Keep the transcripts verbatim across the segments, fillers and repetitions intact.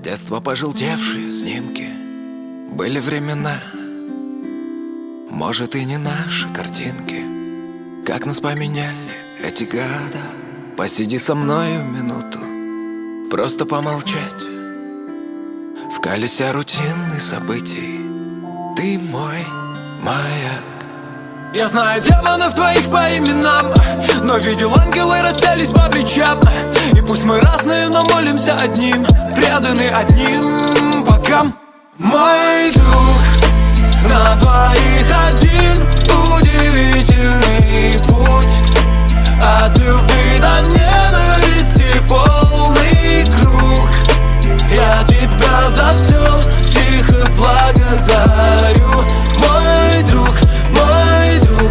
детства пожелтевшие снимки. Были времена, может и не наши картинки. Как нас поменяли эти года. Посиди со мною минуту, просто помолчать. В колесе рутинных событий ты мой маяк. Я знаю демонов твоих по именам, но видел ангелы расселись по плечам. И пусть мы разные, но молимся одним, преданы одним богам. Мой друг, на двоих один удивительный путь. От любви до ненависти полный круг. Я тебя за все тихо благодарю. Мой друг, мой друг,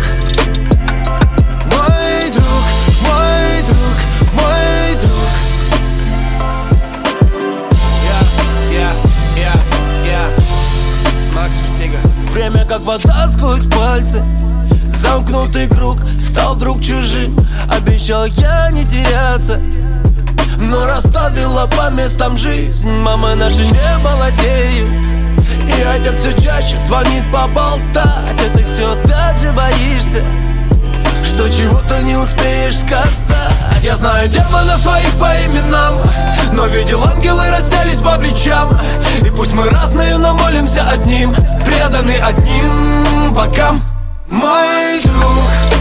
мой друг, мой друг, мой друг. Я, я, я, я Макс Вертига. Время как вода сквозь пальцы. Замкнутый круг стал вдруг чужим. Обещал я не теряться, но расставила по местам жизнь. Мама наша не молодеет, и отец все чаще звонит поболтать. А ты все так же боишься, что чего-то не успеешь сказать. Я знаю демонов твоих по именам, но видел ангелы расселись по плечам. И пусть мы разные, но молимся одним, преданы одним богам. Мой друг,